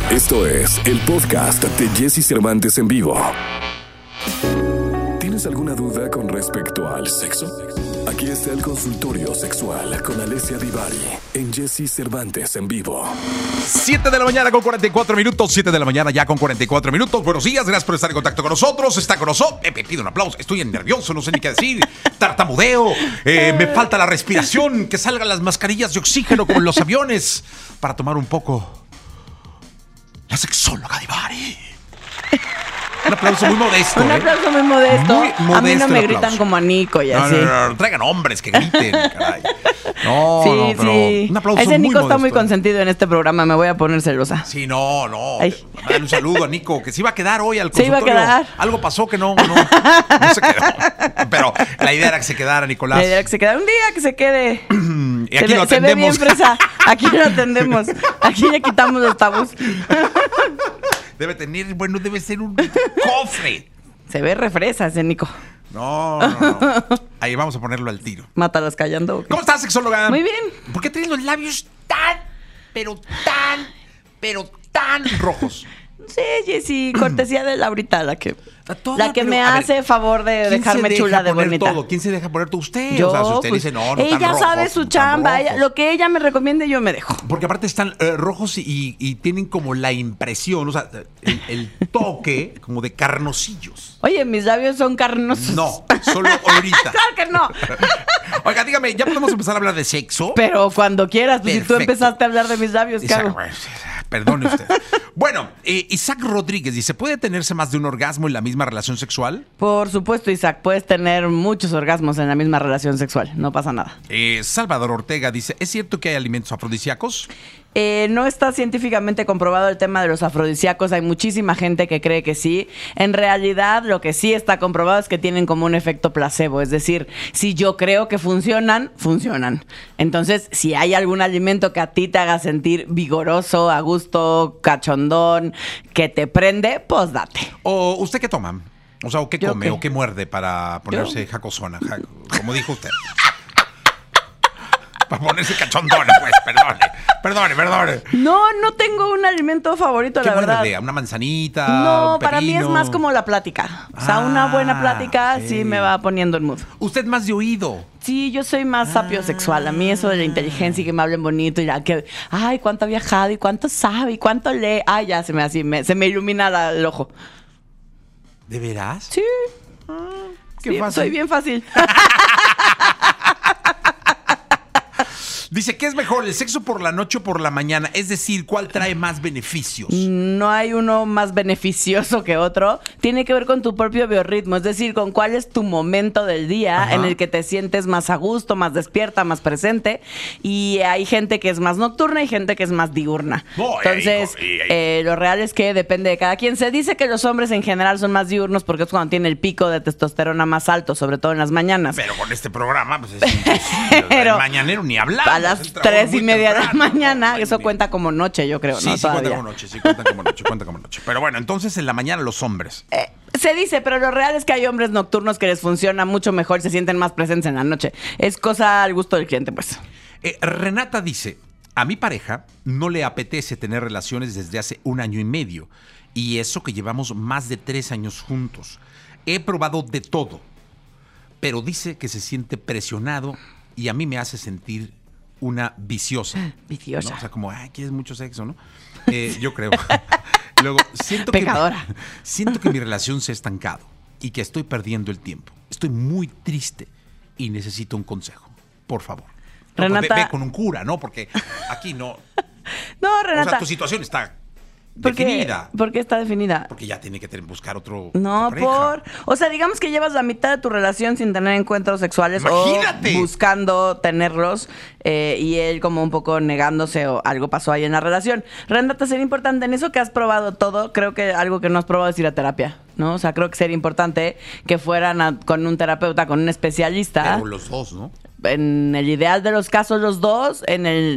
Esto es el podcast de Jesse Cervantes en vivo. ¿Tienes alguna duda con respecto al sexo? Aquí está el consultorio sexual con Alessia Divari en Jesse Cervantes en vivo. 7 de la mañana con 44 minutos. 7 de la mañana ya con 44 minutos. Buenos días, gracias por estar en contacto con nosotros. Está con nosotros. Me pido un aplauso. Estoy nervioso, no sé ni qué decir. Tartamudeo. Me falta la respiración. Que salgan las mascarillas de oxígeno como en los aviones. Para tomar un poco. La sexóloga Divari. Un aplauso muy modesto. Un aplauso muy modesto. Muy modesto. A mí no me el gritan aplauso. como a Nico y así. No. Traigan hombres que griten, caray. No, Sí, pero sí. un aplauso Ese muy Nico está muy modesto. consentido en este programa. Me voy a poner celosa. Sí, no. Ay. Dale un saludo a Nico, que se iba a quedar hoy al Se iba a consultorio. quedar. Algo pasó que no se quedó. Pero la idea era que se quedara, Nicolás. La idea que se quede un día, que se quede. Y aquí lo se ve bien atendemos. fresa. Aquí lo atendemos. Aquí le quitamos los tabús. Debe ser un cofre. Se ve refresa ese Nico. No. Ahí vamos a ponerlo al tiro. Mátalas callando. ¿o qué? ¿Cómo estás, sexóloga? Muy bien. ¿Por qué tienes los labios tan rojos? Sí, Jessy, cortesía de Laurita, la que Pero, me a ver, hace favor de ¿quién dejarme se deja chula de poner bonita. todo? ¿Quién se deja poner todo? Usted. Yo, o sea, si usted pues, dice, no tan ella rojos, sabe su tan chamba, rojos. lo que ella me recomiende yo me dejo. Porque aparte están rojos y tienen como la impresión, o sea, el toque como de carnosillos. Oye, mis labios son carnosos. No, solo ahorita. Claro que no. Oiga, dígame, ¿ya podemos empezar a hablar de sexo? Pero cuando quieras, pues si tú Perfecto. empezaste a hablar de mis labios, ¿qué hago? Perdone usted. Bueno, Isaac Rodríguez dice, ¿puede tenerse más de un orgasmo en la misma relación sexual? Por supuesto, Isaac, puedes tener muchos orgasmos en la misma relación sexual, no pasa nada. Salvador Ortega dice, ¿es cierto que hay alimentos afrodisíacos? No está científicamente comprobado el tema de los afrodisíacos. Hay muchísima gente que cree que sí. En realidad, lo que sí está comprobado es que tienen como un efecto placebo. Es decir, si yo creo que funcionan, funcionan. Entonces, si hay algún alimento que a ti te haga sentir vigoroso, a gusto, cachondón, que te prende, pues date. ¿O usted qué toma? O sea, ¿o qué ¿Yo come qué? o qué muerde para ponerse jacosona? Como dijo usted. Para ponerse cachondona, pues, perdone. No tengo un alimento favorito, ¿Qué la verdad. muerde? ¿Una manzanita? No, un para mí es pepino? más como la plática. O sea, una buena plática sí me va poniendo el mood. Usted más de oído. Sí, yo soy más sapiosexual. A mí eso de la inteligencia y que me hablen bonito y la que, ay, cuánto ha viajado y cuánto sabe y cuánto lee. Ay, ya se me ilumina el ojo. ¿De veras? Sí, Qué sí, fácil. soy bien fácil. Dice, ¿qué es mejor, el sexo por la noche o por la mañana? Es decir, ¿cuál trae más beneficios? No hay uno más beneficioso que otro. Tiene que ver con tu propio biorritmo, es decir, con cuál es tu momento del día Ajá. en el que te sientes más a gusto, más despierta, más presente. Y hay gente que es más nocturna y gente que es más diurna. No, Entonces, lo real es que depende de cada quien. Se dice que los hombres en general son más diurnos porque es cuando tienen el pico de testosterona más alto, sobre todo en las mañanas. Pero con este programa, pues es imposible. Pero el mañanero ni hablar. A las 3:30 de la mañana, eso cuenta como noche, yo creo, Sí, ¿no? sí cuenta Todavía. como noche, cuenta como noche. Pero bueno, entonces en la mañana los hombres. Se dice, pero lo real es que hay hombres nocturnos que les funciona mucho mejor y se sienten más presentes en la noche. Es cosa al gusto del cliente, pues. Renata dice, a mi pareja no le apetece tener relaciones desde hace 1 año y medio. Y eso que llevamos más de 3 años juntos. He probado de todo. Pero dice que se siente presionado y a mí me hace sentir una viciosa. Viciosa. ¿No? O sea, como, ay, quieres mucho sexo, ¿no? Yo creo. Luego, Pecadora. Siento que mi relación se ha estancado y que estoy perdiendo el tiempo. Estoy muy triste y necesito un consejo. Por favor. No, Renata. ve con un cura, ¿no? Porque aquí no. No, O Renata. sea, tu situación está ¿Por qué? definida. ¿Por qué está definida? Porque ya tiene que buscar otro. No, otra pareja. O sea, digamos que llevas la mitad de tu relación sin tener encuentros sexuales ¡Imagínate! o buscando tenerlos y él como un poco negándose o algo pasó ahí en la relación. Renata, sería importante en eso que has probado todo. Creo que algo que no has probado es ir a terapia, ¿no? O sea, creo que sería importante que fueran con un terapeuta, con un especialista. Pero los dos, ¿no? En el ideal de los casos, los dos. En el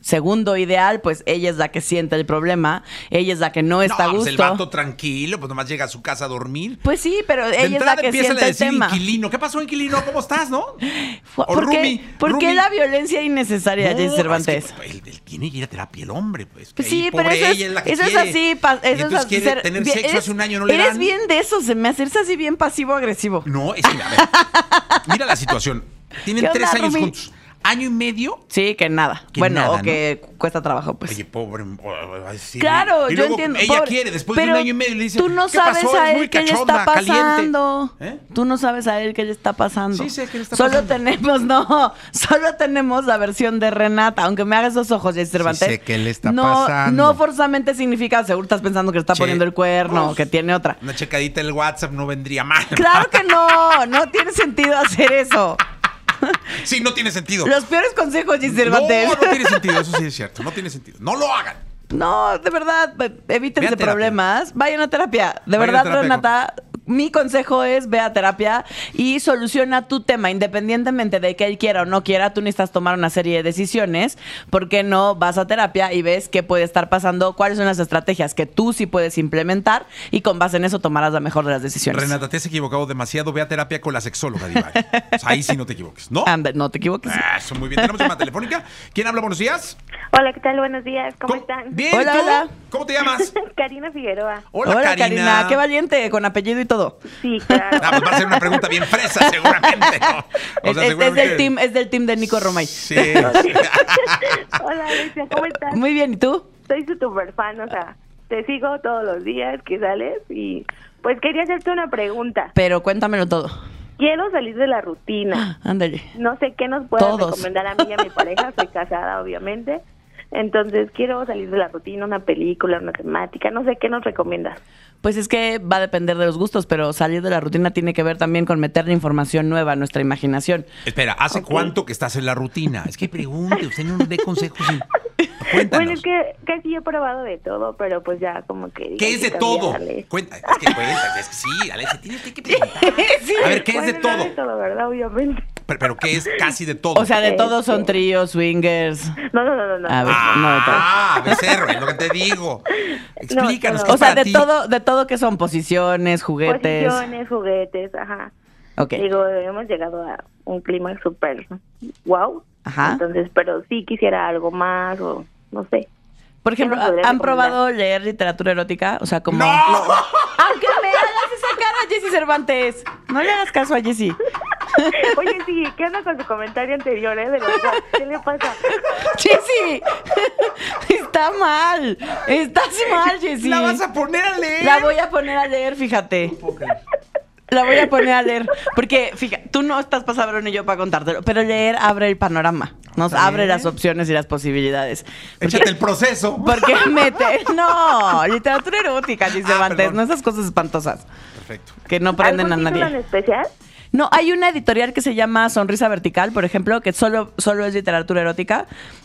segundo ideal, pues ella es la que siente el problema, ella es la que no está a gusto. Pues el vato tranquilo, pues nomás llega a su casa a dormir. Pues sí, pero De ella es entrada la que empieza a siente el decir tema. inquilino. ¿Qué pasó, inquilino? ¿Cómo estás, no? ¿Por qué la violencia innecesaria, Jessy Cervantes? Es que, él tiene que ir a terapia, el hombre, pues. Pues Y sí, pobre pero ella es la que eso es quiere. así. Y entonces quiere tener sexo hace un año, no le Eres dan. bien de eso, se me hace así bien pasivo-agresivo. No, es que, a ver, mira la situación. Tienen ¿Qué 3 onda, años Rumi? juntos. Año y medio. Sí, que nada. Que bueno, nada, o que cuesta trabajo, pues. Oye, pobre. Sí. Claro, Y yo luego entiendo. Ella pobre, quiere, después de un pero año y medio, le dice: tú no ¿qué sabes pasó? a Es él muy qué le cachonda, está pasando. caliente. ¿Eh? Tú no sabes a él qué le está pasando. Sí sé qué le está solo pasando. solo tenemos la versión de Renata, aunque me hagas esos ojos, Jessy Cervantes. sé qué le está no, pasando. No forzosamente significa, seguro estás pensando que le está Sí. poniendo el cuerno, Pues, o que tiene otra. Una checadita en el WhatsApp no vendría mal. Claro que no tiene sentido hacer eso. Sí, no tiene sentido. Los peores consejos, Jessy Cervantes. No tiene sentido, eso sí es cierto. No tiene sentido. No lo hagan. No, de verdad, evítense Ve a terapia. problemas. Vayan a terapia. De Vayan a verdad, terapia. Renata, mi consejo es ve a terapia y soluciona tu tema. Independientemente de que él quiera o no quiera, tú necesitas tomar una serie de decisiones. ¿Por qué no vas a terapia y ves qué puede estar pasando? ¿Cuáles son las estrategias que tú sí puedes implementar? Y con base en eso tomarás la mejor de las decisiones. Renata, te has equivocado demasiado. Ve a terapia con la sexóloga, Divari. O sea, ahí sí no te equivoques, ¿no? Anda, no te equivoques. Eso, muy bien. Tenemos llamada telefónica. ¿Quién habla? Buenos días. Hola, ¿qué tal? Buenos días, ¿cómo están? Bien, Hola, ¿y tú? hola. ¿Cómo te llamas? Karina Figueroa. Hola, Karina. Qué valiente, con apellido y todo. Sí, claro. Ah, pues va a ser una pregunta bien fresa, seguramente. ¿No? O sea, seguramente- Es del team de Nico Romay. Sí. Hola, Alicia, ¿cómo estás? Muy bien, ¿y tú? Soy su super fan, o sea, te sigo todos los días que sales y pues quería hacerte una pregunta. Pero cuéntamelo todo. Quiero salir de la rutina. Ándale. No sé qué nos pueden Todos. recomendar a mí y a mi pareja. Soy casada, obviamente. Entonces, quiero salir de la rutina, una película, una temática. No sé qué nos recomiendas. Pues es que va a depender de los gustos, pero salir de la rutina tiene que ver también con meterle información nueva a nuestra imaginación. Espera, ¿hace cuánto que estás en la rutina? Es que pregunte, usted no nos dé consejos. Cuéntanos. Bueno, es que sí he probado de todo, pero pues ya como que... ¿Qué hay es que de todo? cambiarle. Cuenta, es que cuenta, es que sí, Alexa, tienes que preguntar. A ver, ¿qué es de Bueno, no todo? de todo, ¿verdad? Obviamente. Pero ¿qué es casi de todo? O sea, de todos son tríos, swingers. No. A ver, no de todo. becerro, es lo que te digo. Explícanos. no. ¿qué O sea, para ti? de todo que son posiciones, juguetes. Posiciones, juguetes, ajá. Ok. Digo, hemos llegado a un clima súper wow. Ajá. Entonces, pero sí quisiera algo más o no sé. Por ejemplo, ¿Qué me podrías ¿han recomendar? probado leer literatura erótica? O sea, como... ¡No! Aunque me hagas esa cara, Jessy Cervantes. No le hagas caso a Jessy. Oye, sí, ¿qué onda con su comentario anterior, de verdad? ¿Qué le pasa? Jessy, está mal. Estás mal, Jessy. ¿La vas a poner a leer? La voy a poner a leer, fíjate. La voy a poner a leer. Porque, fíjate, tú no estás pasabrón ni yo para contártelo, pero leer abre el panorama. Nos Está abre bien. las opciones y las posibilidades. Échate el proceso. Porque mete... No, literatura erótica, Jessy Cervantes. perdón. No esas cosas espantosas Perfecto. que no prenden a ¿Algún título en nadie. especial? No, hay una editorial que se llama Sonrisa Vertical, por ejemplo, que solo es literatura erótica.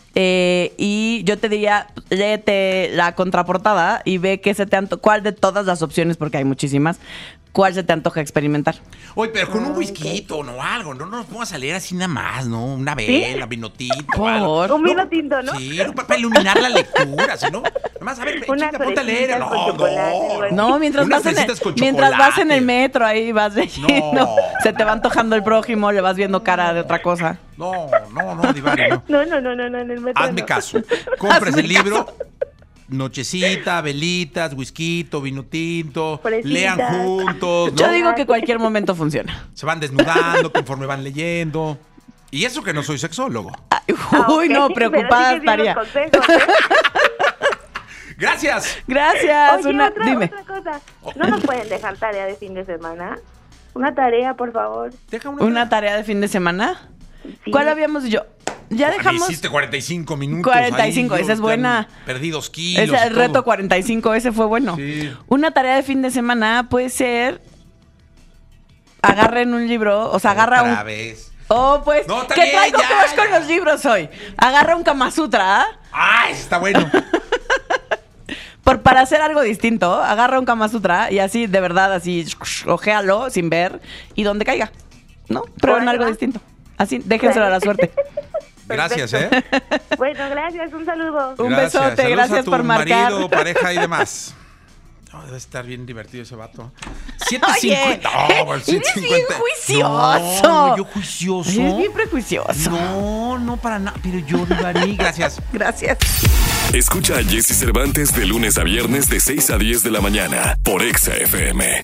Y yo te diría, léete la contraportada y ve qué se te cuál de todas las opciones, porque hay muchísimas, cuál se te antoja experimentar. Oye, pero con un whisky, ¿no? Algo. No nos pongas a leer así nada más, ¿no? Una vela, vino tinto. Por algo. favor. Un vino tinto, ¿no? Sí, no, para iluminar la lectura, ¿no? Además, a ver, Unas chica, ponte a leer. fresitas con No, chocolate, algo no. así. No, mientras Unas vas, fresitas con mientras vas en chocolate. el metro, ahí vas leyendo. No. Se te va antojando el prójimo, le vas viendo cara de otra cosa. No, Divari, no. No, en el metro Hazme no. caso. Compres Hazme el libro. Nochecita, velitas, whisky, vino tinto. Fresitas. Lean juntos, ¿no? Yo digo que cualquier momento funciona. Se van desnudando conforme van leyendo. Y eso que no soy sexólogo. Ay, Ah, uy, ok, no, pero preocupada sigues bien estaría. los consejos, ¿eh? Gracias. Gracias. Oye, Dime. otra cosa. ¿No nos pueden dejar tarea de fin de semana? Una tarea, por favor. Deja ¿Una tarea de fin de semana? Sí. ¿Cuál habíamos dicho? Ya Me dejamos... hiciste 45 minutos. 45, ahí, esa es yo buena. ya Perdí 2 kilos. Ese y el reto todo. 45, ese fue bueno. Sí. Una tarea de fin de semana puede ser... Agarren un libro, o sea, agarra Otra un... vez. Oh, pues, No, está ¿qué bien, traigo? ya, ¿Qué vas ya. con los libros hoy? Agarra un Kama Sutra, ¿ah? ¡Ay, está bueno! Para hacer algo distinto, agarra un Kama Sutra y así, de verdad, así, ojéalo sin ver y donde caiga, ¿no? Prueben Órale, algo va. distinto. Así, déjenselo a la suerte. Gracias, Bueno, gracias, un saludo. Un besote, Saludos gracias a tu por marcar. marido, pareja y demás. No, debe estar bien divertido ese vato. Oye, 7:50. eres bien juicioso. No, yo juicioso. Eres bien prejuicioso. No, para nada. Pero yo, Divari, gracias. Gracias. Escucha a Jessy Cervantes de lunes a viernes de 6 a 10 de la mañana por Exa FM.